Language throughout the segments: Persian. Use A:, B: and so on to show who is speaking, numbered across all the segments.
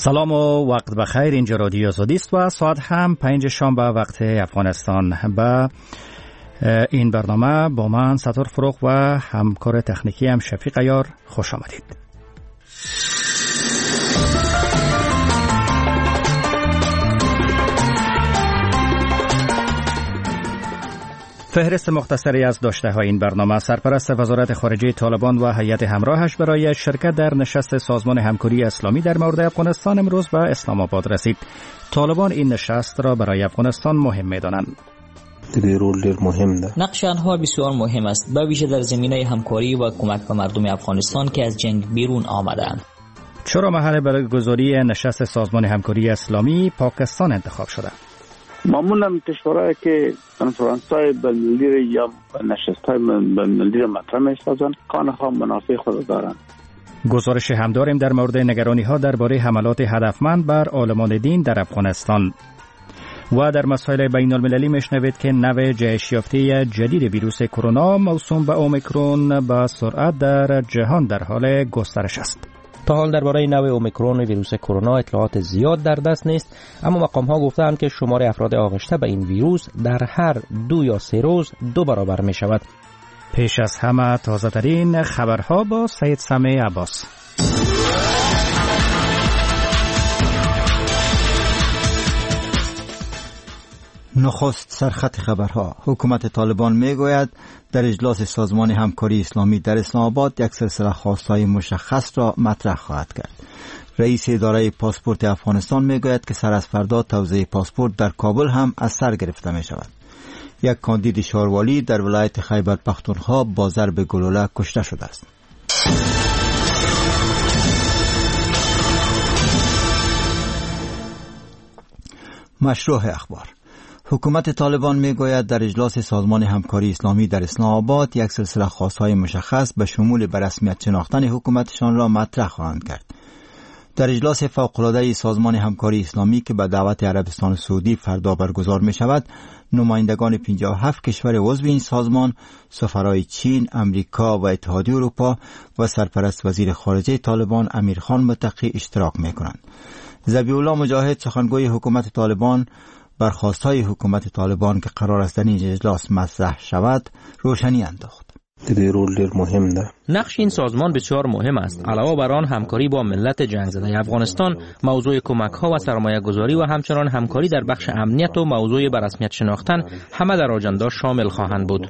A: سلام و وقت بخیر. اینجا رادیو آزادی است و ساعت هم 5 شنبه وقت افغانستان. به این برنامه با من ستار فروغ و همکار تکنیکی هم شفیق عیار خوش آمدید. فهرست مختصری از داشته‌های این برنامه: سرپرست وزارت خارجه طالبان و هیئت همراهش برای شرکت در نشست سازمان همکاری اسلامی در مورد افغانستان امروز به اسلام آباد رسید. طالبان این نشست را برای افغانستان مهم می‌دانند.
B: نقش آنها بسیار مهم است، به ویژه در زمینه همکاری و کمک به مردم افغانستان که از جنگ بیرون آمدند.
A: چرا محل برگزاری نشست سازمان همکاری اسلامی پاکستان انتخاب شده؟
C: معمولا کشورهایی که کنفرانس‌های بین‌المللی یا نشست‌های بین‌المللی را مطرح می‌سازند، کانها منافع خود دارند.
A: گزارش هم داریم در مورد نگرانی‌ها درباره حملات هدفمند بر عالمان دین در افغانستان. و در مسائل بین‌المللی میشنوید که نوع جهش یافته جدید ویروس کرونا موسوم به اومیکرون با سرعت در جهان در حال گسترش است.
D: تا حال درباره نوع اومیکرون ویروس کرونا اطلاعات زیاد در دست نیست، اما مقام‌ها گفتند که شمار افراد آغشته به این ویروس در هر 2 یا 3 روز 2 برابر می شود.
A: پیش از همه تازه ترین خبرها با سید سمیع عباس.
E: نخست سرخط خبرها: حکومت طالبان میگوید در اجلاس سازمان همکاری اسلامی در اسلام آباد یک سلسله خواستهای مشخص را مطرح خواهد کرد. رئیس اداره پاسپورت افغانستان میگوید که سر از فردا توزیع پاسپورت در کابل هم از سر گرفته می شود. یک کاندید شاروالی در ولایت خیبر پختونخوا با ضرب گلوله کشته شده است. مشروع اخبار: حکومت طالبان میگوید در اجلاس سازمان همکاری اسلامی در اسلام آباد یک سلسله خواستهای مشخص به شمول به رسمیت شناختن حکومتشان را مطرح خواهند کرد. در اجلاس فوق‌العاده سازمان همکاری اسلامی که به دعوت عربستان سعودی فردا برگزار می شود، نمایندگان 57 کشور عضو این سازمان، سفرای چین، امریکا و اتحادیه اروپا و سرپرست وزیر خارجه طالبان امیرخان متقی اشتراک می کنند. ذبیح الله مجاهد، سخنگوی حکومت طالبان، بر خواستهای حکومت طالبان که قرار است در این اجلاس مطرح شود روشنی انداخت.
D: نقش این سازمان بسیار مهم است. علاوه بر آن، همکاری با ملت جنگ زده افغانستان، موضوع کمک‌ها و سرمایه‌گذاری و همچنان همکاری در بخش امنیت و موضوع به رسمیت شناختن همه در آجندا شامل خواهند بود.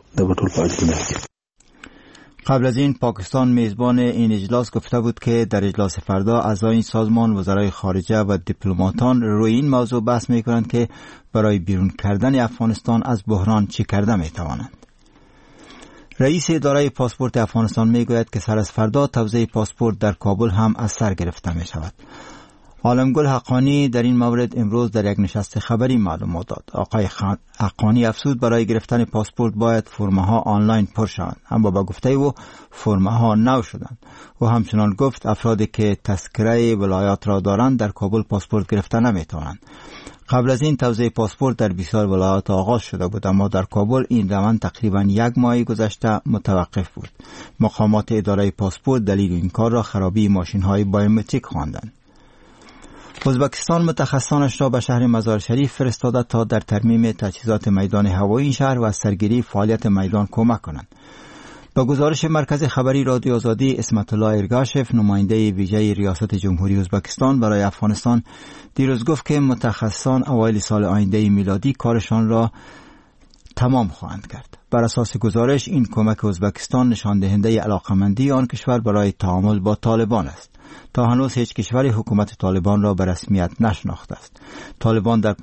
E: قبل از این پاکستان میزبان این اجلاس گفته بود که در اجلاس فردا اعضای این سازمان، وزرای خارجه و دیپلماتان روی این موضوع بحث می‌کنند که برای بیرون کردن افغانستان از بحران چه کرده می‌توانند. رئیس اداره پاسپورت افغانستان میگوید که سر از فردا توزیع پاسپورت در کابل هم از سر گرفته می‌شود. عالمگل حقانی در این مورد امروز در یک نشست خبری معلومات داد. آقای حقانی افزود برای گرفتن پاسپورت باید فرم‌ها آنلاین پر شوند، اما با گفته او فرم‌ها نو شدند. و همچنان گفت افرادی که تذکره ولایات را دارند در کابل پاسپورت گرفته نمی‌توانند. قبل از این توزیع پاسپورت در بسیار ولایات آغاز شده بود، اما در کابل این روند تقریباً 1 ماه گذشته متوقف بود. مقامات اداره پاسپورت دلیل این کار را خرابی ماشین‌های بایومتریک خواندند. ازبکستان متخصصانش را به شهر مزار شریف فرستاده تا در ترمیم تجهیزات میدان هوایی این شهر و از سرگیری فعالیت میدان کمک کنند. با گزارش مرکز خبری رادیو آزادی، اسمت الله ارگاشف، نماینده ویژه ریاست جمهوری ازبکستان برای افغانستان، دیروز گفت که متخصصان اوایل سال آینده میلادی کارشان را تمام خواهند کرد. بر اساس گزارش این کمک ازبکستان نشان دهنده علاقمندی آن کشور برای تعامل با طالبان است. تا هنوز هیچ کشوری حکومت طالبان را به رسمیت نشناخته است. طالبان در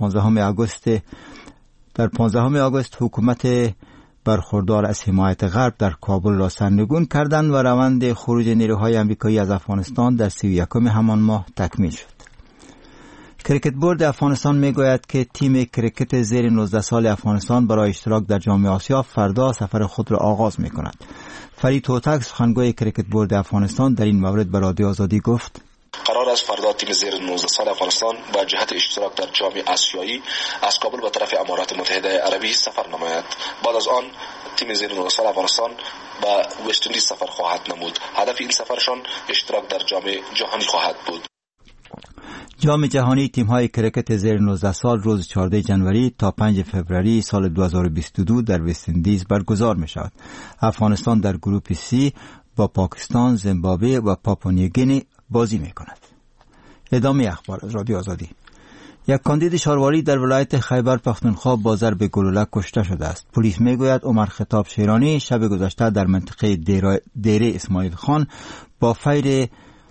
E: 15 آگوست حکومت برخوردار از حمایت غرب در کابل را سرنگون کردند و روند خروج نیروهای آمریکایی از افغانستان در 31 همان ماه تکمیل شد. کریکت بورد افغانستان میگوید که تیم کریکت زیر 19 سال افغانستان برای اشتراک در جام آسیا فردا سفر خود را آغاز می‌کند. فرید هوتک، سخنگوی کریکت بورد افغانستان، در این مورد به رادیو آزادی گفت:
F: قرار است فردا تیم زیر 19 سال افغانستان با جهت اشتراک در جام آسیایی از کابل به طرف امارات متحده عربی سفر نماید. بعد از آن تیم زیر 19 سال افغانستان به وست اندیز سفر خواهد نمود. هدف این سفرشان اشتراک در جام جهانی خواهد بود.
E: جام جهانی تیم‌های کرکت زیر 19 سال روز 14 جنوری تا 5 فوریه سال 2022 در وست اندیز برگزار می‌شود. افغانستان در گروپ سی با پاکستان، زیمبابوه و پاپوانیوگینی بازی می‌کند. ادامه اخبار از رادیو آزادی. یک کاندید شارواری در ولایت خیبر پختونخوا با ضرب گلوله کشته شده است. پلیس میگوید عمر خطاب شیرانی شب گذشته در منطقه دیره اسماعیل خان با فیر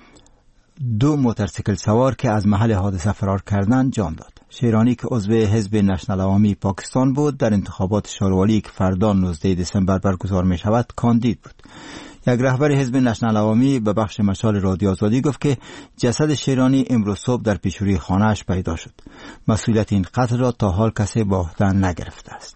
E: 2 موتورسیکل سوار که از محل حادثه فرار کردند جان داد. شیرانی که عضو حزب نشنل عوامی پاکستان بود در انتخابات شارواری که فردا 19 دسامبر برگزار می شود کاندید بود. یک رهبر حزب نشنل عوامی به بخش مشال رادیو آزادی گفت که جسد شیرانی امروز صبح در پیشروی خانه‌اش پیدا شد. مسئولیت این قتل را تا حال کسی به عهده نگرفته است.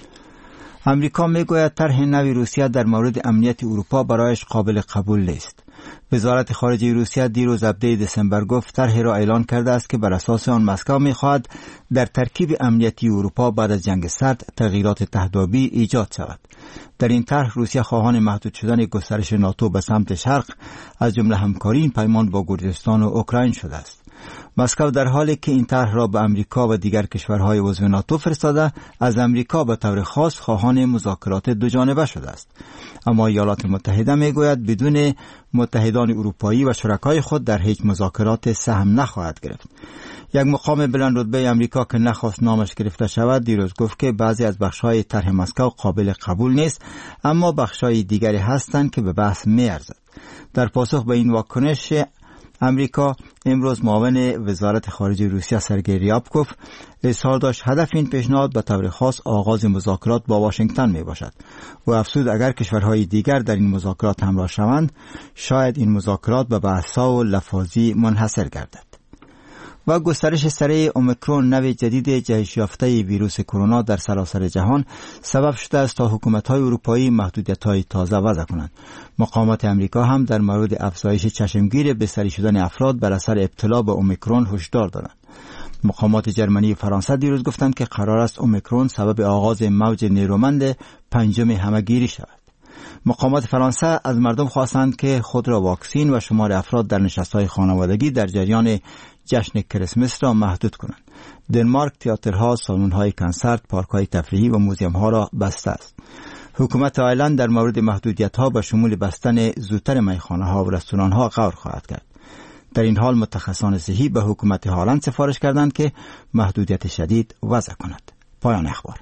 E: امریکا میگوید طرح نوی روسیه در مورد امنیت اروپا برایش قابل قبول نیست. وزارت خارجه روسیه دیروز 17 دسامبر گفت طرحی را اعلان کرده است که بر اساس آن مسکو می‌خواهد در ترکیب امنیتی اروپا بعد از جنگ سرد تغییرات تهدابی ایجاد شود. در این طرح روسیه خواهان محدود شدن گسترش ناتو به سمت شرق از جمله همکاری این پیمان با گرجستان و اوکراین شده است. مسکو در حالی که این طرح را به امریکا و دیگر کشورهای عضو ناتو فرستاده، از امریکا به طور خاص خواهان مذاکرات دوجانبه شده است. اما ایالات متحده میگوید بدون متحدان اروپایی و شرکای خود در هیچ مذاکرات سهم نخواهد گرفت. یک مقام بلند رتبه امریکا که نخواست نامش گرفته شود دیروز گفت که بعضی از بخش‌های طرح مسکو قابل قبول نیست، اما بخش‌های دیگری هستند که به بحث می‌ارزد. در پاسخ به این واکنش امریکا امروز معاون وزارت خارجه روسیه سرگئی ریابکوف اظهار داشت هدف این پیشنهاد به طور خاص آغاز مذاکرات با واشنگتن می باشد و افزود اگر کشورهای دیگر در این مذاکرات همراه شوند شاید این مذاکرات به بحث‌ها و لفاظی منحصر گردد. و گسترش سریع اومیکرون نوع جدید جهش یافته ویروس کرونا در سراسر جهان سبب شده است تا حکومت‌های اروپایی محدودیت‌های تازه وضع کنند. مقامات امریکا هم در مورد افزایش چشمگیر بستری شدن افراد بر اثر ابتلا به اومیکرون هشدار دادند. مقامات جرمنی و فرانسه دیروز گفتند که قرار است اومیکرون سبب آغاز موج نیرومند پنجم همه‌گیری شود. مقامات فرانسه از مردم خواستند که خود را واکسین و شمار افراد در نشست‌های خانوادگی در جریان جشن کریسمس را محدود کنند. دنمارک تئاترها، سالن‌های کنسرت، پارک‌های تفریحی و موزیم‌ها را بسته است. حکومت آیرلند در مورد محدودیت‌ها به شمول بستن زودتر میخانه‌ها و رستوران‌ها غور خواهد کرد. در این حال متخصصان صحی به حکومت هالند سفارش کردند که محدودیت شدید وضع کند. پایان اخبار.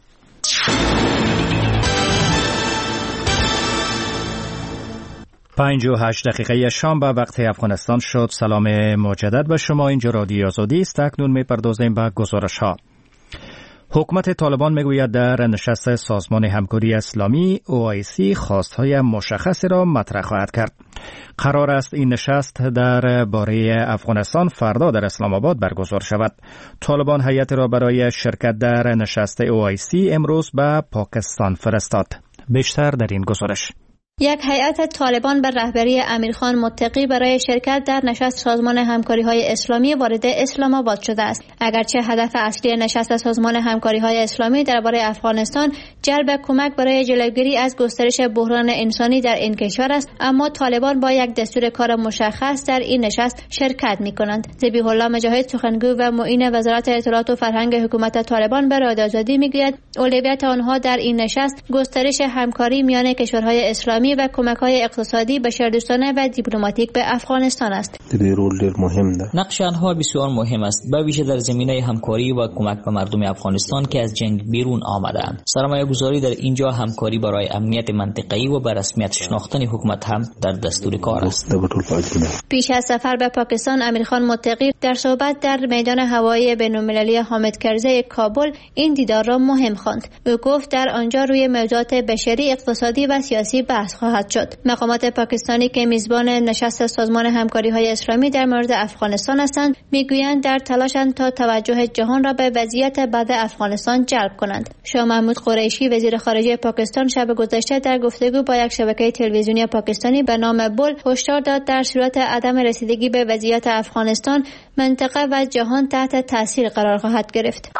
A: 5:08 دقیقه شام به وقت افغانستان شد. سلام مجدد به شما. اینجا رادیو آزادی است. اکنون می‌پردازیم به گزارش‌ها. حکومت طالبان میگوید در نشست سازمان همکاری اسلامی OIC خواست‌های مشخصی را مطرح خواهد کرد. قرار است این نشست در باره افغانستان فردا در اسلام آباد برگزار شود. طالبان هیئت را برای شرکت در نشست OIC امروز به پاکستان فرستاد. بیشتر در این گزارش.
G: یک هیئت طالبان بر رهبری امیرخان متقی برای شرکت در نشست سازمان همکاری‌های اسلامی وارد اسلام آباد شده است. اگرچه هدف اصلی نشست سازمان همکاری‌های اسلامی درباره افغانستان جلب کمک برای جلوگیری از گسترش بحران انسانی در این کشور است، اما طالبان با یک دستور کار مشخص در این نشست شرکت می‌کنند. ذبیح الله مجاهد سخنگو و معین وزارت اطلاعات و فرهنگ حکومت طالبان به رادیو آزادی می‌گوید اولویت آنها در این نشست گسترش همکاری میان کشورهای اسلامی و کمک‌های اقتصادی بشردوستانه و دیپلماتیک به افغانستان است.
B: نقش آنها بسیار مهم است، به ویژه در زمینه همکاری و کمک به مردم افغانستان که از جنگ بیرون آمده‌اند. سرمایه‌گذاری در اینجا همکاری برای امنیت منطقه‌ای و به رسمیت شناختن حکومت هم در دستور کار است.
G: پیش از سفر به پاکستان امیرخان متقی در صحبت در میدان هوایی بین‌المللی حامد کرزی کابل این دیدار را مهم خواند. او گفت در آنجا روی موضوعات بشری، اقتصادی و سیاسی بحث خواهد شد. مقامات پاکستانی که میزبان نشست سازمان همکاری‌های اسلامی در مورد افغانستان هستند میگویند در تلاشند تا توجه جهان را به وضعیت بد افغانستان جلب کنند. شاه محمود قریشی وزیر خارجه پاکستان شب گذشته در گفتگو با یک شبکه تلویزیونی پاکستانی به نام بول هشدار داد در صورت عدم رسیدگی به وضعیت افغانستان منطقه و جهان تحت تاثیر قرار خواهد گرفت.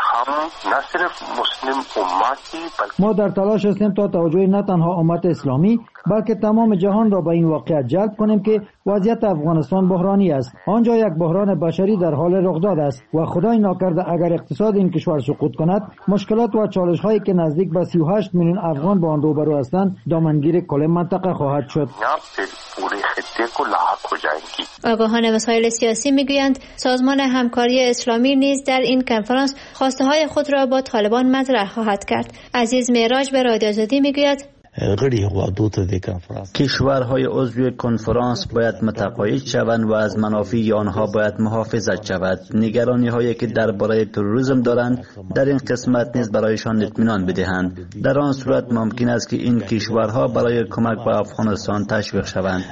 H: ما در تلاش هستیم تا توجه نه تنها امت اسلامی بلکه تمام جهان را به این واقعیت جلب کنیم که وضعیت افغانستان بحرانی است. آنجا یک بحران بشری در حال رخ داده است و خدای ناکرده اگر اقتصاد این کشور سقوط کند، مشکلات و چالش هایی که نزدیک به 38 میلیون افغان با آن روبرو هستند دامنگیر کل منطقه خواهد شد.
G: آگاهان مسائل سیاسی میگویند سازمان همکاری اسلامی نیز در این کنفرانس خواسته های خود را با طالبان مطرح خواهد کرد. عزیز معراج به رادیو آزادی میگوید
I: کشورهای عضو کنفرانس باید متقاعد شوند و از منافع آنها باید محافظت شود. نگرانی هایی که درباره تروریسم دارند در این قسمت نیز برایشان اطمینان بدهند. در آن صورت ممکن است که این کشورها برای کمک به افغانستان تشویق شوند.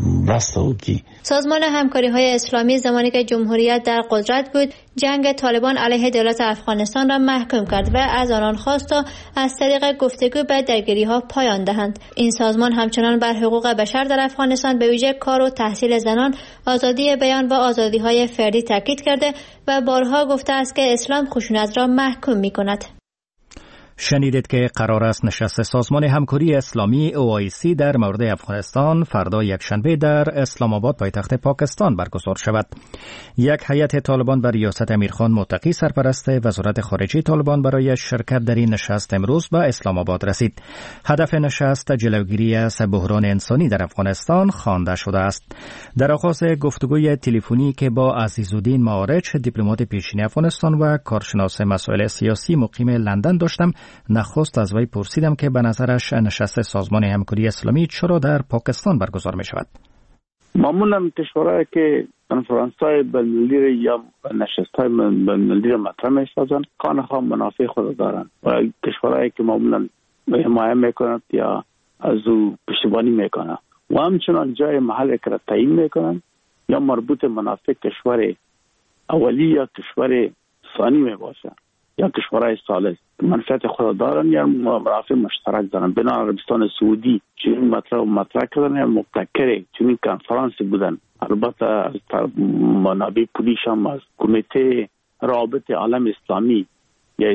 G: سازمان همکاری های اسلامی زمانی که جمهوریت در قدرت بود جنگ طالبان علیه دولت افغانستان را محکوم کرد و از آنان خواست تا از طریق گفتگو به درگیری ها پایان دهند. این سازمان همچنان بر حقوق بشر در افغانستان به ویژه کار و تحصیل زنان، آزادی بیان و آزادی های فردی تاکید کرده و بارها گفته است که اسلام خشونت را محکوم می کند.
A: شنیدید که قرار است نشست سازمان همکاری اسلامی OIC در مورد افغانستان فردا یکشنبه در اسلام آباد پایتخت پاکستان برگزار شود. یک هیئت طالبان بر ریاست امیرخان متقی سرپرست وزارت خارجه طالبان برای شرکت در این نشست امروز به اسلام آباد رسید. هدف نشست جلوگیری از بحران انسانی در افغانستان خوانده شده است. در آغاز گفتگوی تلفنی که با عزیزالدین معارج دیپلمات پیشین افغانستان و کارشناس مسائل سیاسی مقیم لندن داشتم، نخست از وی پرسیدم که به نظرش نشست سازمان همکاری اسلامی چرا در پاکستان برگزار می شود.
C: معمولا کشورهایی که کنفرانس‌های بین‌المللی یا نشست‌های بین‌المللی را مطرح می‌سازند خانه‌ها منافع خود دارند و کشورهایی که معمولا حمایت می‌کنند یا از او پشتیبانی می‌کنند و همچنان جای محل که را تعیین می‌کنند یا مربوط منافع کشور اولی یا کشور ثانی می‌باشند یا کشورهای ثالث منفعت خود دارن یا منافع مشترک دارن. بنا عربستان سعودی چنین مطرح کردن یا مبتکر چنین کنفرانسی بودن. البته از منابع پولیش هم از کمیته رابط عالم اسلامی یا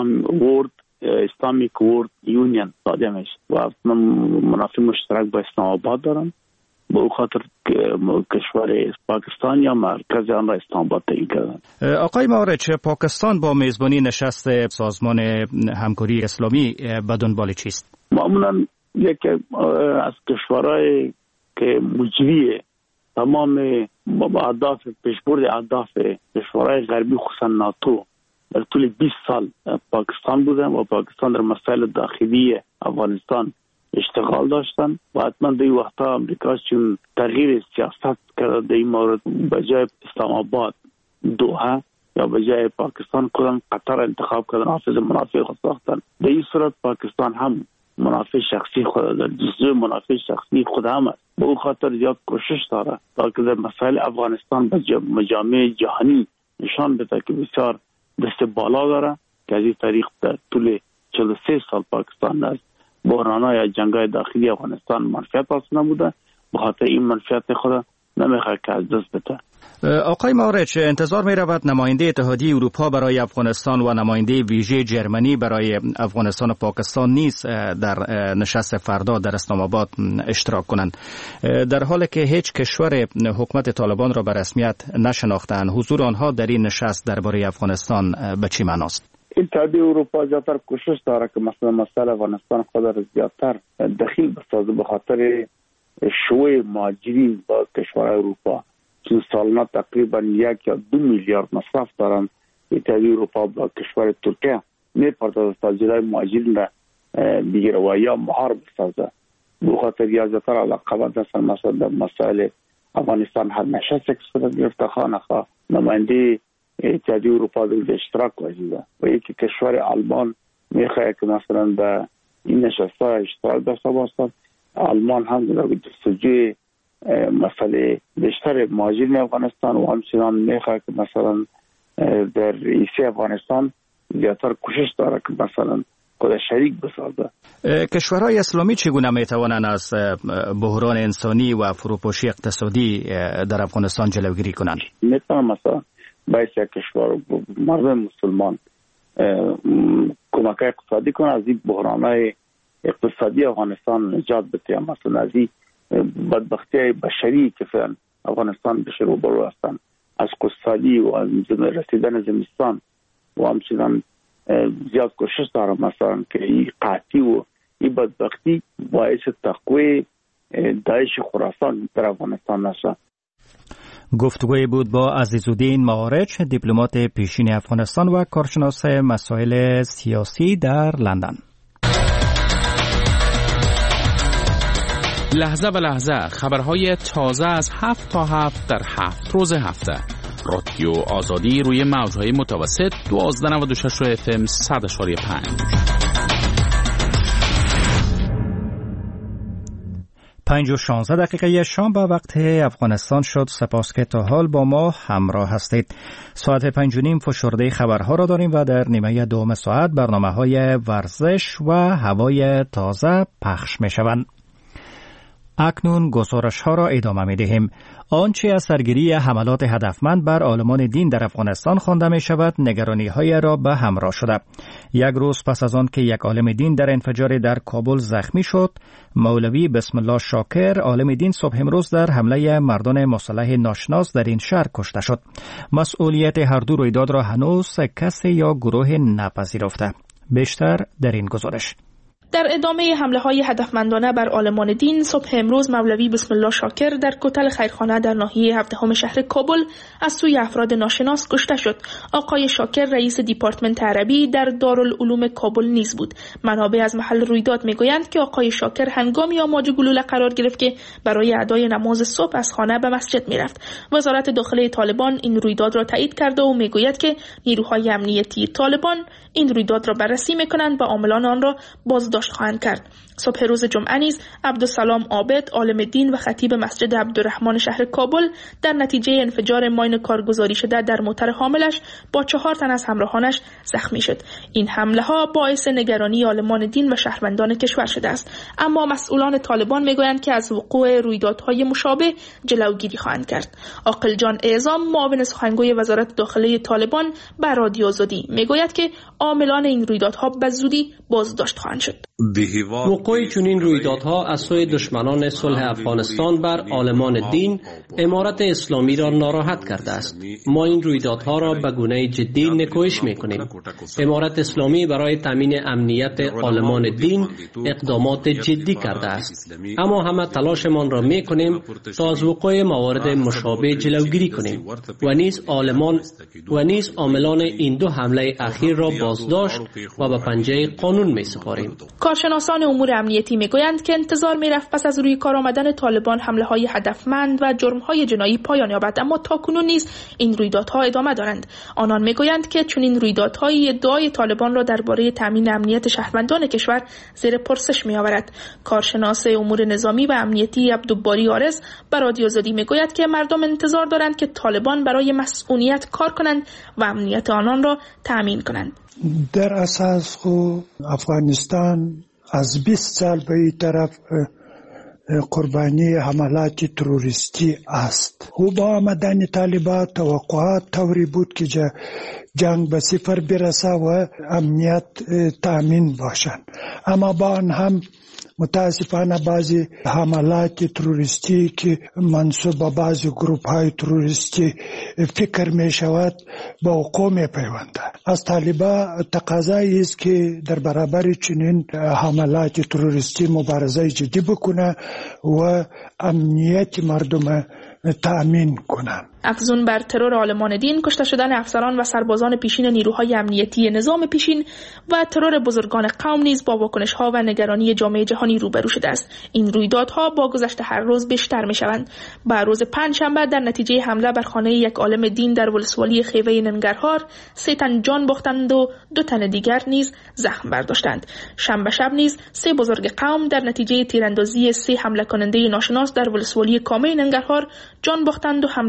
C: اسلامیک ورد یونین صادر میشه و منافع مشترک با اسلام آباد دارن. به خاطر کشور پاکستان یا مرکز آن را اسلام آباد تعیین کردند.
A: آقای معارج، پاکستان با میزبانی نشست سازمان همکاری اسلامی به دنبال چیست؟
C: معمولا یکی از کشورهای که مجری تمام اهداف پیشبرد اهداف کشورهای غربی خصوصا ناتو در طول 20 سال پاکستان بودن و پاکستان در مسائل داخلی افغانستان اشتغال داشتن و حتما در این وقتا امریکا چون تغییر سیاست کرده در این مورد به جای اسلام آباد دوحه یا به جای پاکستان کدام قطر انتخاب کردن حافظ منافع خود ساختن. در این صورت پاکستان هم منافع شخصی خود در جزء منافع شخصی خود هم است. به او خاطر زیاد کوشش داره تا که در مسائل افغانستان به مجامع جهانی نشان بده که بسیار دست بالا داره که از این طریق در طول 43 سال پاکستان است بحران‌ها یا جنگ‌های داخلی افغانستان منفعت حاصل نبوده، به خاطر این منفعت خود نمیخواد که از دست بده.
A: آقای معارج، انتظار می رود نماینده اتحادیه اروپا برای افغانستان و نماینده ویژه جرمنی برای افغانستان و پاکستان نیز در نشست فردا در اسلام آباد اشتراک کنند، در حالی که هیچ کشور حکومت طالبان را به رسمیت نشناختند. حضور آنها در این نشست درباره افغانستان به چه معناست؟
C: اتحادیه اروپا زیادتر کوشش داره که مثلا مسئله افغانستان خود را زیادتر دخیل بسازه به خاطر شوی مهاجرین با کشورهای اروپا چون سالانه تقریبا 1 یا 2 میلیارد مصرف دارن. اتحادیه اروپا با کشور ترکیه میپردازه تا جلوی مهاجرین را بگیره و یا مهار بسازه. به خاطر زیادتر علاقمند هستن مثلا در مسائل افغانستان هر نشست که صورت گرفته خانخواه نماینده اتحادیه اروپا در اشتراک واجبه و یکی کشور آلمان میخواه که مثلا به این نشست‌ها اشتراک داشته باشد. آلمان هم در جستجوی مسئله بیشتر مهاجرین افغانستان و همچنان میخواه که مثلا در رئیسی افغانستان زیادتر کوشش داره که مثلا خود شریک بسازه.
A: کشورهای اسلامی چگونه میتوانند از بحران انسانی و فروپاشی اقتصادی در افغانستان جلوگیری کنند؟
C: میتونن مثلا باید کشور مردم مسلمان کمک اقتصادی کنه، از این بحرانهای اقتصادی افغانستان نجات بده. مثلا از این بدبختی بشری که فعلا افغانستان بشه روبرو هستن، از اقتصادی و از رسیدن زمستان و همچنان زیاد کوشش دارم مثلا که این قحطی و این بدبختی باعث تقویت داعش خراسان در افغانستان نشه.
A: گفتگوی بود با عزیزالدین معارج، دیپلمات پیشین افغانستان و کارشناس مسائل سیاسی در لندن.
J: لحظه به لحظه خبرهای تازه از 7 تا 7 در 7 روز هفته. رادیو آزادی روی موجهای متوسط 1296 FM 100.5.
A: 5:16 شام به وقت افغانستان شد. سپاس که تا حال با ما همراه هستید. ساعت 5:30 فشرده خبرها را داریم و در نیمه دوم ساعت برنامه‌های ورزش و هوای تازه پخش می‌شوند. اکنون گزارش‌ها را ادامه می‌دهیم. آنچه از سرگیری حملات هدفمند بر عالمان دین در افغانستان خوانده می‌شود، نگرانی‌های را به همراه شده. یک روز پس از آن که یک عالم دین در انفجار در کابل زخمی شد، مولوی بسم الله شاکر عالم دین صبح امروز در حمله مردان مسلح ناشناس در این شهر کشته شد. مسئولیت هر دو رویداد را هنوز کسی یا گروه نپذیرفته. بیشتر در این گزارش.
K: در ادامه حمله‌های هدفمندانه بر عالمان دین، صبح امروز مولوی بسم الله شاکر در کتل خیرخانه در ناحیه 17 شهر کابل از سوی افراد ناشناس کشته شد. آقای شاکر رئیس دیپارتمنت عربی در دارالعلوم کابل نیز بود. منابع از محل رویداد میگویند که آقای شاکر هنگامی آماج گلوله قرار گرفت که برای ادای نماز صبح از خانه به مسجد میرفت. وزارت داخلی طالبان این رویداد را تایید کرده و میگوید که نیروهای امنیتی طالبان این رویداد را بررسی میکنند و عاملان آن را بازداشت خواهند کرد. صبح روز جمعه نیز عبدالسلام عابد عالم دین و خطیب مسجد عبدالرحمن شهر کابل در نتیجه انفجار ماین کارگزاری شده در موتر حاملش با 4 تن از همراهانش زخمی شد. این حمله ها باعث نگرانی عالمان دین و شهروندان کشور شده است، اما مسئولان طالبان میگویند که از وقوع رویدادهای مشابه جلوگیری خواهند کرد. عاقل جان اعظام معاون سخنگوی وزارت داخلی طالبان به رادیو آزادی میگوید که عاملان این رویدادها به زودی بازداشت خواهند شد.
L: وقوع چنین رویدادها از سوی دشمنان صلح افغانستان بر عالمان دین امارت اسلامی را ناراحت کرده است. ما این رویدادها را به گونه جدی نکوهش میکنیم. امارت اسلامی برای تامین امنیت عالمان دین اقدامات جدی کرده است، اما همه تلاشمان را میکنیم تا از وقوع موارد مشابه جلوگیری کنیم و نیز عاملان این دو حمله اخیر را بازداشت و به پنجه قانون میسپاریم.
K: کارشناسان امور امنیتی میگویند که انتظار میرفت پس از روی کار آمدن طالبان حمله‌های هدفمند و جرم‌های جنایی پایان یابد، اما تاکنون نیز این رویدادها ادامه دارند. آنان میگویند که چنین رویدادهایی ادعای طالبان را درباره تامین امنیت شهروندان کشور زیر پرسش می‌آورد. کارشناس امور نظامی و امنیتی عبدالباری آرز به رادیو آزادی میگوید که مردم انتظار دارند که طالبان برای مسئولیت کار کنند و امنیت آنان را تامین کنند.
M: در اساس افغانستان از 20 سال به این طرف قربانی حملات تروریستی است. او با آمدن طالبان توقعات طوری بود که جنگ به صفر برسه و امنیت تامین باشند، اما با آن هم متاسفانه بعضی حملات تروریستی که منسوب به بعضی گروپ های تروریستی فکر می شود به وقوع می پیونده. از طالبان تقاضایی است که در برابر چنین حملات تروریستی مبارزه جدی بکنه و امنیت مردم تأمین کنند.
K: افزون بر ترور عالمان دین، کشته شدن افسران و سربازان پیشین نیروهای امنیتی نظام پیشین و ترور بزرگان قوم نیز با واکنش‌ها و نگرانی جامعه جهانی روبرو شده است. این رویدادها با گذشت هر روز بیشتر می‌شوند. با روز پنجشنبه در نتیجه حمله بر خانه یک عالم دین در ولسوالی خیوه ننگرهار 3 تن جان باختند و 2 تن دیگر نیز زخم برداشتند. شنبه شب نیز 3 بزرگ قوم در نتیجه تیراندازی 3 حمله کننده ناشناس در ولسوالی کامه ننگرهار جان باختند و حمله کننده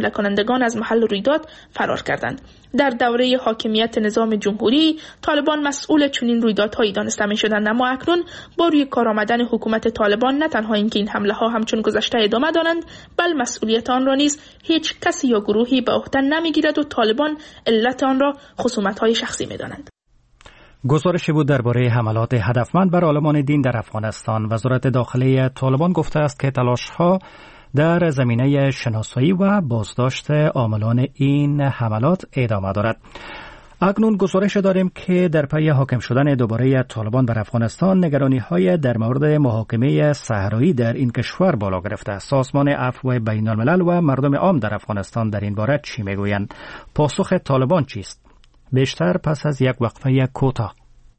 K: شناختگان از محل رویداد فرار کردند. در دوره حاکمیت نظام جمهوری طالبان مسئول چنین رویدادهایی دانسته می‌شدند، اما اکنون با روی کار آمدن حکومت طالبان نه تنها اینکه این حمله ها همچون گذشته ادامه دارند، بل مسئولیت آن را نیز هیچ کسی یا گروهی به عهده نمیگیرد و طالبان علت آن را خصومت‌های شخصی می‌دانند.
A: گزارشی بود درباره حملات هدفمند بر عالمان دین در افغانستان. وزارت داخلی طالبان گفته است که تلاش‌ها در زمینه شناسایی و بازداشت عاملان این حملات ادامه دارد. اکنون گزارش داریم که در پی حاکم شدن دوباره طالبان بر افغانستان نگرانی‌های در مورد محاکمه صحرایی در این کشور بالا گرفته. سازمان عفو بین الملل و مردم عام در افغانستان در این باره چی میگویند؟ پاسخ طالبان چیست؟ بیشتر پس از یک وقفه کوتاه.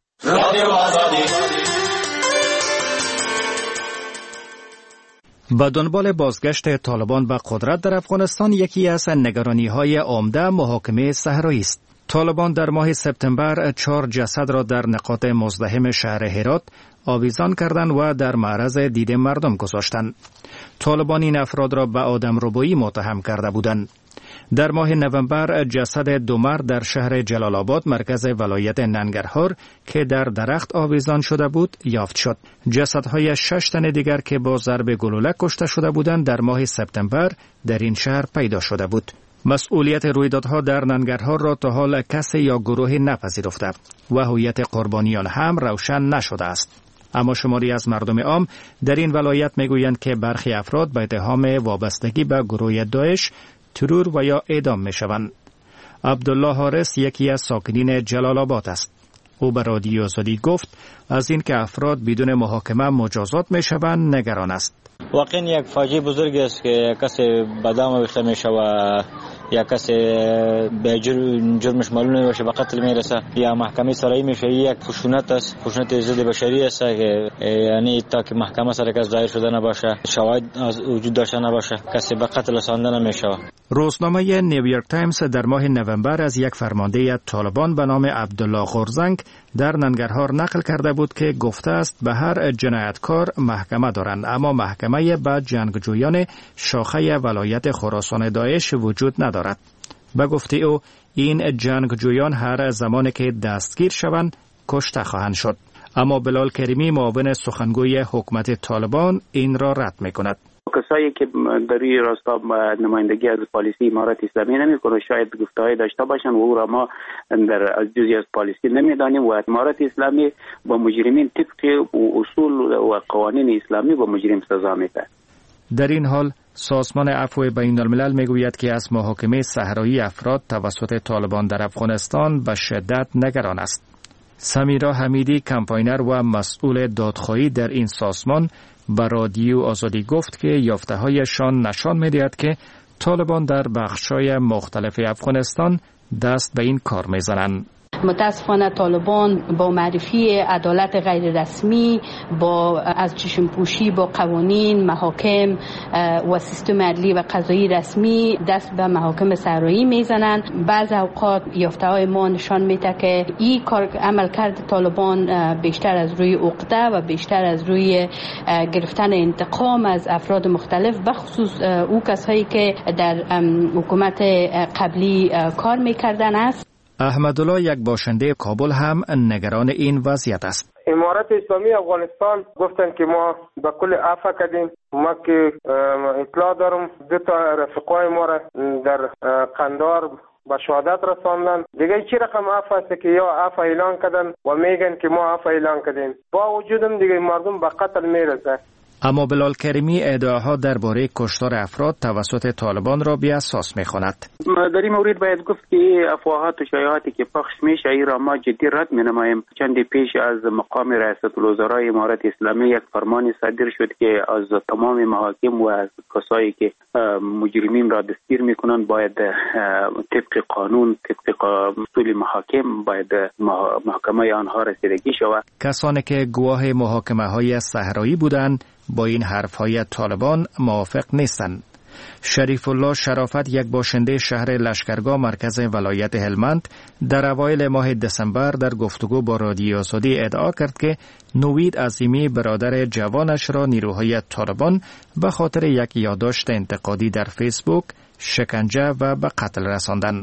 A: با دنبال بازگشت طالبان به قدرت در افغانستان یکی از نگرانی‌های عمده محاکمه صحرایی است. طالبان در ماه سپتامبر 4 جسد را در نقاط مزدحم شهر هرات آویزان کردند و در معرض دید مردم گذاشتند. طالبان این افراد را به آدمربایی متهم کرده بودند. در ماه نوامبر جسد دو مرد در شهر جلال آباد مرکز ولایت ننگرهار که در درخت آویزان شده بود یافت شد. جسدهای 6 تن دیگر که با ضرب گلوله کشته شده بودند در ماه سپتامبر در این شهر پیدا شده بود. مسئولیت رویدادها در ننگرهار را تا حال کسی یا گروهی نپذیرفته و هویت قربانیان هم روشن نشده است. اما شماری از مردم عام در این ولایت میگویند که برخی افراد به اتهام وابستگی به گروه داعش ترور و یا اعدام می شوند. عبدالله حارس یکی از ساکنین جلال آباد است. او به رادیو آزادی گفت از این که افراد بدون محاکمه مجازات می شوند نگران است.
N: واقعا یک فاجعه بزرگ است که کسی به دام آویخته می شود یا کسی به جرمش معلوم نمیشه به قتل میرسه یا محکمه سرایی میشه. یک خشونت است، خشونت ضد بشری است که یعنی تا که محکمه سر کس ظاهر شده نباشه، شواهد وجود داشته نباشه، کسی به قتل رسانده نمیشه.
A: روزنامه نیویورک تایمز در ماه نوامبر از یک فرمانده طالبان به نام عبدالله غورزنگ در ننگرهار نقل کرده بود که گفته است به هر جنایتکار محکمه دارند، اما محکمه به جنگجویان شاخه ولایت خراسان داعش وجود ندارد. به گفته او این جنگجویان هر زمانی که دستگیر شوند کشته خواهند شد. اما بلال کریمی معاون سخنگوی حکومت طالبان این را رد می‌کند.
C: کسایی که در این راستا نمایندگی از پالیسی امارت اسلامی نمیکنه شاید گفته‌ای داشته باشن و او را ما در از جزئی از پالیسی نمیدانیم و امارت اسلامی با مجرمین طبق اصول و قوانین اسلامی با مجرم سزا میده.
A: در این حال سازمان عفو بین الملل میگوید که از محاکمه صحرایی افراد توسط طالبان در افغانستان به شدت نگران است. سمیرا حمیدی کمپاینر و مسئول دادخواهی در این سازمان به رادیو آزادی گفت که یافته‌هایشان نشان می‌دهد که طالبان در بخش‌های مختلف افغانستان دست به این کار می‌زنند.
O: متاسفانه طالبان با معرفی عدالت غیر رسمی، با از چشم پوشی با قوانین، محاکم و سیستم عدلی و قضایی رسمی دست به محاکم صحرایی میزنند. بعض اوقات یافته‌های ما نشان میده که این کار عملکرد طالبان بیشتر از روی عقده و بیشتر از روی گرفتن انتقام از افراد مختلف، بخصوص او کسایی که در حکومت قبلی کار میکردن است.
A: احمدالله یک باشنده کابل هم نگران این وضعیت است.
P: امارت اسلامی افغانستان گفتن که ما به کل عفو کردیم. ما که اطلاع دارم دو تا رفقای ما را در قندار به شهادت رساندن. دیگه چی رقم عفو است که یا عفو اعلان کردن و میگن که ما عفو اعلان کردیم، با وجودم دیگه مردم به قتل میرسه.
A: اما بلال کریمی ادعاها درباره کشتار افراد توسط طالبان را بی اساس می‌خواند.
C: در این مورد باید گفت که افواهات و شایعاتی که پخش میشه این را ما جدی رد می‌نماییم. چند پیش از مقام رئیس الوزرای امارت اسلامی یک فرمانی صادر شد که از تمام محاکم و از کسایی که مجرمین را دستگیر می‌کنند باید طبق قانون، طبق اصول محاکم باید محاکمه آنها رسیدگی شود.
A: کسانی که گواه محاکمه‌های صحرایی بودند با این حرف‌های طالبان موافق نیستند. شریف الله شرافت، یک باشنده شهر لشکرگاه مرکز ولایت هلمند، در اوایل ماه دسامبر در گفتگو با رادیو آزادی ادعا کرد که نوید عظیمی برادر جوانش را نیروهای طالبان به خاطر یک یادداشت انتقادی در فیسبوک شکنجه و به قتل رساندند.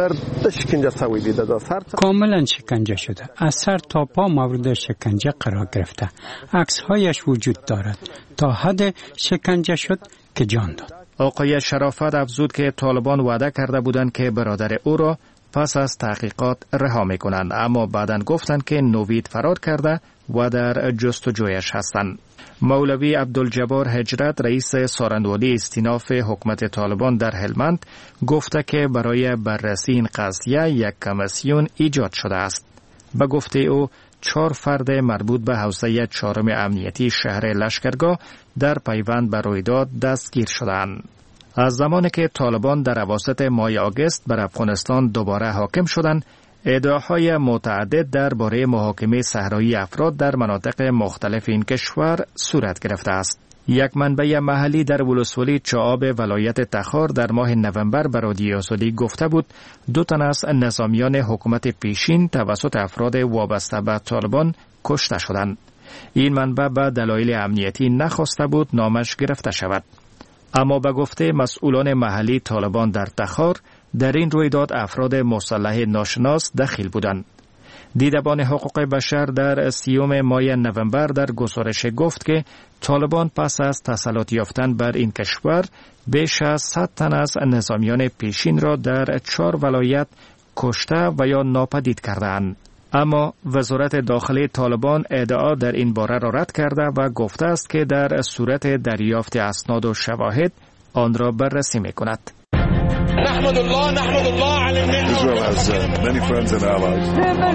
Q: کاملا شکنجه شده، از سر تا پا مورد شکنجه قرار گرفته. عکس‌هایش وجود دارد. تا حد شکنجه شد که جان داد.
A: آقای شرافت افزود که طالبان وعده کرده بودند که برادر او را پس از تحقیقات رها می‌کنند، اما بعداً گفتند که نوید فرار کرده و در جستجویش هستند. مولوی عبدالجبار هجرت، رئیس سارندولی استیناف حکومت طالبان در هلمند، گفته که برای بررسی این قضیه یک کمیسیون ایجاد شده است. به گفته او 4 فرد مربوط به حوزه 4 امنیتی شهر لشکرگاه در پیوند به رویداد دستگیر شدند. از زمانی که طالبان در اواسط ماه آگوست بر افغانستان دوباره حاکم شدند، ادعاهای متعدد درباره محاکمه صحرایی افراد در مناطق مختلف این کشور صورت گرفته است. یک منبع محلی در ولسوالی چعاب ولایت تخار در ماه نوامبر به رادیو آزادی گفته بود 2 تن از نظامیان حکومت پیشین توسط افراد وابسته به طالبان کشته شدند. این منبع به دلایل امنیتی نخواسته بود نامش گرفته شود. اما به گفته مسئولان محلی طالبان در تخار، در این رویداد افراد مسلح ناشناس دخیل بودند. دیدبان حقوق بشر در 30 ماه نوامبر در گزارش گفت که طالبان پس از تسلط یافتن بر این کشور بیش از 100 تن از نظامیان پیشین را در 4 ولایت کشته و یا ناپدید کردند. اما وزارت داخلی طالبان ادعا در این باره را رد کرده و گفته است که در صورت دریافت اسناد و شواهد آن را بررسی می‌کند.
R: نحمد الله على النعمة. Israel has many friends and allies.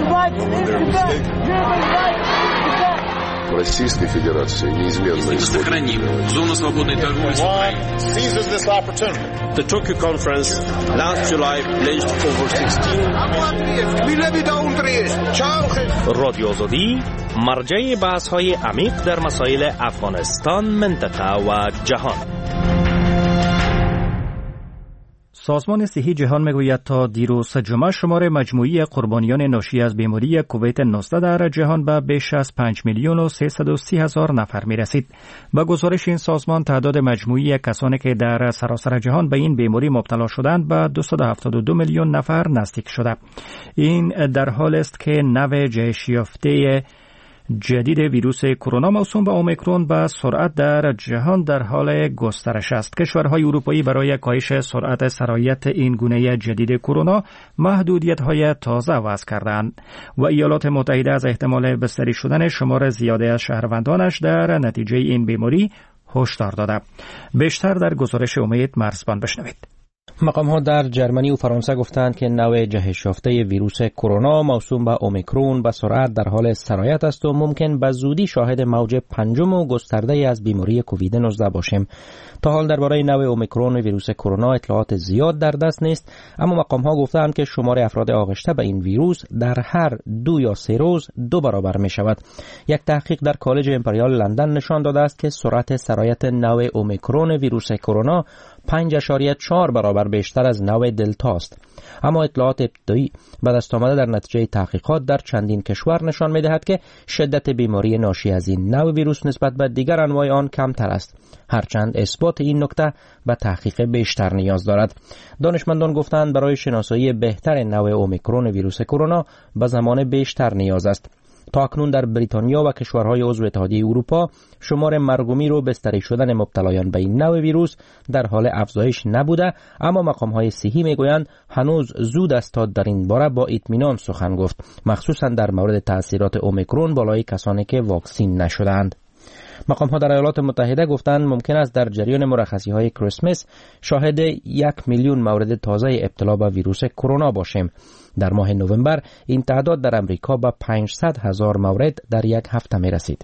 S: Российской Федерации неизменно
R: сохраним зону свободной торговли с Украиной. Seizes this opportunity.
T: The Tokyo conference last July pledged over 16.
U: رادیو آزادی مرجع بحث‌های عمیق در مسائل افغانستان، منطقه و جهان.
A: سازمان صحی جهان میگوید تا دیروز جمعه شمار مجموعی قربانیان ناشی از بیماری کووید 19 در جهان به بیش از 5,330,000 نفر میرسید. با گزارش این سازمان تعداد مجموعی کسانی که در سراسر جهان به این بیماری مبتلا شدند به 272 میلیون نفر نزدیک شده. این در حال است که نوع جهش یافته جدید ویروس کرونا موسوم به اومیکرون به سرعت در جهان در حال گسترش است. کشورهای اروپایی برای کاهش سرعت سرایت این گونه جدید کرونا محدودیت‌های تازه وضع کردند و ایالات متحده از احتمال بستری شدن شمار زیاده از شهروندانش در نتیجه این بیماری هشدار داده. بیشتر در گزارش امید مرزبان بشنوید.
D: مقام‌ها در جرمنی و فرانسه گفتند که نوع جهش یافته ویروس کرونا موسوم به اومیکرون به سرعت در حال سرایت است و ممکن به زودی شاهد موج 5 و گسترده از بیماری کووید 19 باشیم. تا حال درباره نوع اومیکرون ویروس کرونا اطلاعات زیاد در دست نیست، اما مقام‌ها گفتند که شمار افراد آغشته به این ویروس در هر 2 یا 3 روز 2 برابر می شود. یک تحقیق در کالج امپریال لندن نشان داده است که سرعت سرایت نوع اومیکرون ویروس کرونا 5.4 برابر بیشتر از نوع دلتا است. اما اطلاعات ابتدایی به دست آمده در نتیجه تحقیقات در چندین کشور نشان می‌دهد که شدت بیماری ناشی از این نوع ویروس نسبت به دیگر انواع آن کمتر است، هرچند اثبات این نکته به تحقیق بیشتر نیاز دارد. دانشمندان گفتند برای شناسایی بهتر نوع اومیکرون ویروس کرونا به زمان بیشتر نیاز است. تا اکنون در بریتانیا و کشورهای عضو اتحادیه اروپا شمار مرگ و میر و بستری شدن مبتلایان به این نوع ویروس در حال افزایش نبوده، اما مقام‌های صحی میگویند هنوز زود است تا در این باره با اطمینان سخن گفت، مخصوصا در مورد تاثیرات اومیکرون بالای کسانی که واکسین نشدند. مقام‌ها در ایالات متحده گفتند ممکن است در جریان مرخصی‌های کریسمس شاهد 1 میلیون مورد تازه ابتلا به ویروس کرونا باشیم. در ماه نوامبر این تعداد در امریکا به 500,000 مورد در یک هفته می رسید.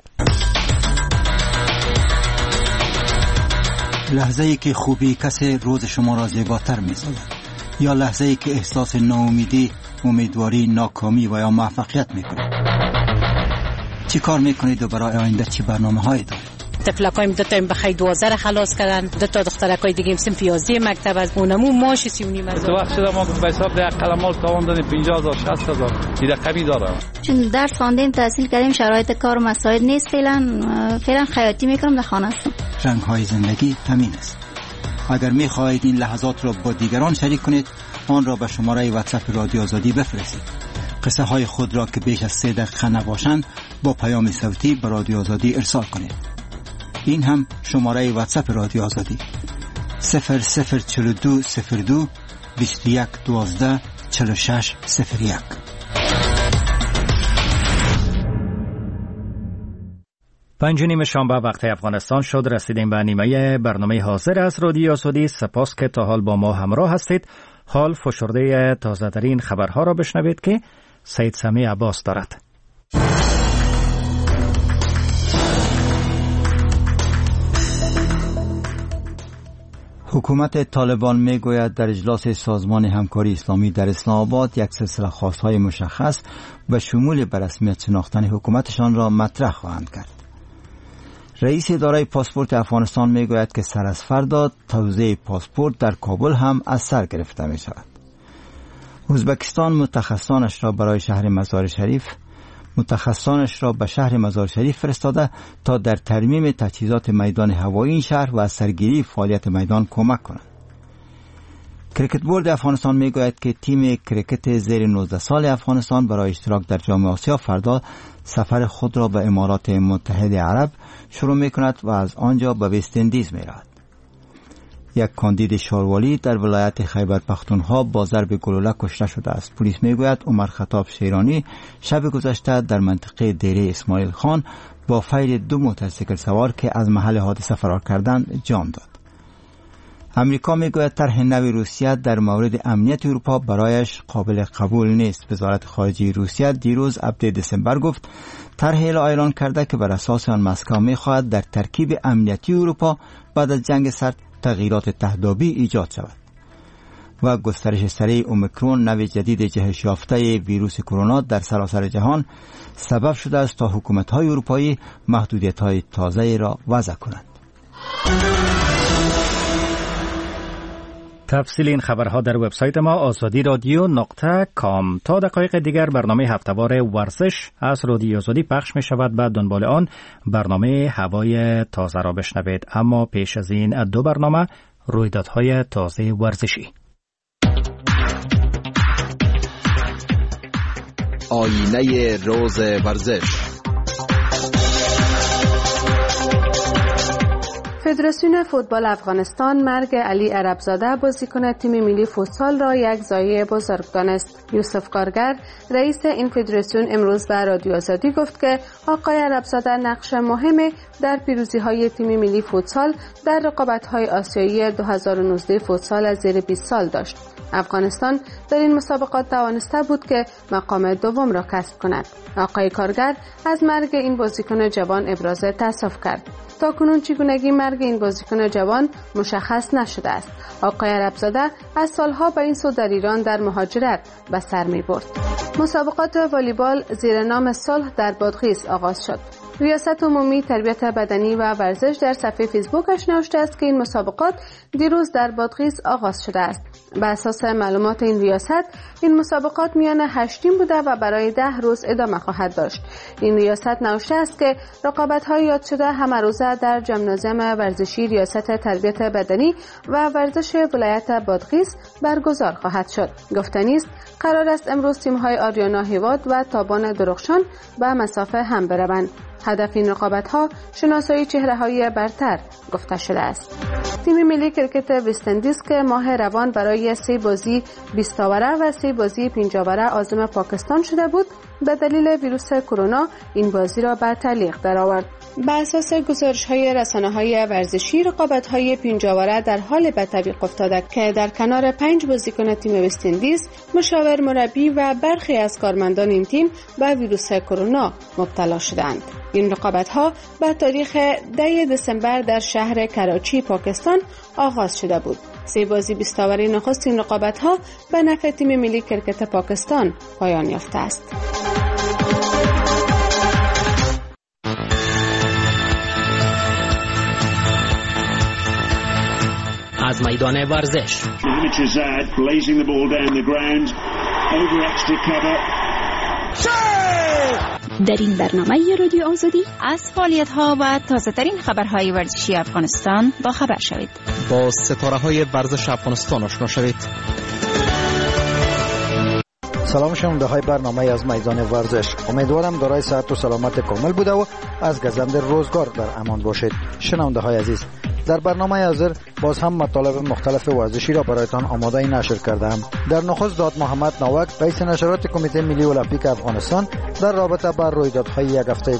E: لحظه‌ای که خوبی کسی روز شما را زیباتر می سازد، یا لحظه‌ای که احساس ناامیدی، امیدواری، ناکامی و یا موفقیت می کنید. چی کار می کنید و برای آینده چی برنامه هایی دارید؟
F: تفلکایم دو تا بخای 12 خلاص کردن، دو تا دخترکای دیگه هم صنف 11 مکتب از اونمو ماش 3.5
V: تو وقت شده ما به حساب ده قلمال تاوان دادیم 50000 60000 این رقمی داره.
W: چون درس خواندیم تحصیل کردیم شرایط کار مساعد نیست، فعلا خیاطی میکنم در خانه هستم.
X: رنگ های زندگی همین است. اگر میخواهید این لحظات را با دیگران شریک کنید آن را به شماره واتساپ رادیو آزادی بفرستید. قصه های خود را که بیش از 3 دقیقه نباشند با پیام صوتی به رادیو آزادی ارسال کنید. این هم شماره واتساپ رادیو آزادی 004202 21 12 46 01.
A: پنج نیم شنبه وقت افغانستان شد. رسیدیم به نیمه برنامه حاضر از رادیو آزادی. سپاس که تا حال با ما همراه هستید. حال فشرده تازه ترین خبرها را بشنوید که سید سمی عباس دارد.
E: حکومت طالبان می گوید در اجلاس سازمان همکاری اسلامی در اسلام آباد یک سلسله خواست‌های مشخص به شمول به رسمیت شناختن حکومتشان را مطرح خواهند کرد. رئیس اداره پاسپورت افغانستان می گوید که سر از فردا توزیع پاسپورت در کابل هم از سر گرفته می شود. ازبکستان متخصصانش را به شهر مزار شریف فرستاده تا در ترمیم تجهیزات میدان هوایی این شهر و از سرگیری فعالیت میدان کمک کنند. کریکت بورد افغانستان می گوید که تیم کریکت زیر 19 سال افغانستان برای اشتراک در جام آسیا فردا سفر خود را به امارات متحده عرب شروع می کند و از آنجا به وست اندیز می رود. یک کاندید شاروالی در ولایت خیبر پختونخوا با ضرب گلوله کشته شده است. پلیس می گوید عمر خطاب شیرانی شب گذشته در منطقه دیره اسماعیل خان با فیر 2 موتورسیکل سوار که از محل حادثه فرار کردند جان داد. امریکا می گوید طرح نو روسیه در مورد امنیت اروپا برایش قابل قبول نیست. وزارت خارجه روسیه دیروز 7 دسامبر گفت طرح اعلان کرده که بر اساس آن مسکو می خواهد در ترکیب امنیتی اروپا بعد از جنگ سرد تغییرات تهدابی ایجاد شود. و گسترش سریع اومیکرون نوع جدید جهش یافته ویروس کرونا در سراسر جهان سبب شده است تا حکومت‌های اروپایی محدودیت‌های تازه‌ای را وضع کنند.
A: تفصیل این خبرها در وبسایت ما azadi.radio.com. تا دقایق دیگر برنامه هفته‌وار ورزش از رادیو آزادی پخش می شود. بعد دنبال آن برنامه هوای تازه را بشنوید. اما پیش از این 2 برنامه رویدادهای تازه ورزشی.
Y: آینه روز ورزش.
O: فدراسیون فوتبال افغانستان مرگ علی عربزاده بازیکن تیم ملی فوتسال را یک ضایعه بزرگ دانست. یوسف کارگر رئیس این فدراسیون امروز به رادیو آزادی گفت که آقای عربزاده نقش مهمی در پیروزی‌های تیم ملی فوتسال در رقابت‌های آسیایی 2019 فوتسال از زیر 20 سال داشت. افغانستان در این مسابقات توانسته بود که مقام دوم را کسب کند. آقای کارگر از مرگ این بازیکن جوان ابراز تأسف کرد. تاکنون چگونگی مرگ این بازیکن جوان مشخص نشده است. آقای عربزاده از سالها به این سو در ایران در مهاجرت به سر می برد. مسابقات والیبال زیر نام صلح در بادغیس آغاز شد. ریاست عمومی تربیت بدنی و ورزش در صفحه فیسبوکش نوشته است که این مسابقات دیروز در بادغیس آغاز شده است. بر اساس معلومات این ریاست این مسابقات میان 8 تیم بوده و برای 10 روز ادامه خواهد داشت. این ریاست نوشته است که رقابت‌های یاد شده همه روزه در ژیمنازیوم ورزشی ریاست تربیت بدنی و ورزش ولایت بادغیس برگزار خواهد شد. گفتنی است قرار است امروز تیم‌های آریانا هیواد و تابان درخشان به مسافه هم بروند. هدف این رقابت‌ها شناسایی چهره‌های برتر گفته شده است. تیم ملی کرکت وست اندیز که ماه روان برای 3 بازی 20 اوره و 3 بازی 5 اوره عازم پاکستان شده بود، به دلیل ویروس کرونا این بازی را به تعلیق درآورد. بر اساس گزارش‌های رسانه‌های ورزشی رقابت‌های 5 اوره در حال به تعویق افتاده که در کنار 5 بازیکن تیم وست اندیز، مشاور مربی و برخی از کارمندان این تیم به ویروس کرونا مبتلا شدند. این رقابت‌ها به تاریخ 10 دسامبر در شهر کراچی پاکستان آغاز شده بود. 3 بازی 20 اوره نخست این رقابت‌ها به نفع تیم ملی کرکت پاکستان پایان یافته است.
D: میدان ورزش.
B: در این برنامه رادیو آزادی
W: از فعالیت‌ها و تازه‌ترین خبرهای ورزشی افغانستان با خبر شوید.
D: با ستاره‌های ورزش افغانستان آشنا شوید.
G: سلام شنونده برنامه از میدان ورزش. امیدوارم دارای صحت و سلامت کامل بوده و از گزند روزگار در امان باشید. شنونده های عزیز، در برنامه حاضر باز هم مطالب مختلف ورزشی را برایتان آماده نشر کردم. در نخست داد محمد نوک رئیس نشرات کمیته ملی المپیک افغانستان در رابطه با رویدادهای یک هفته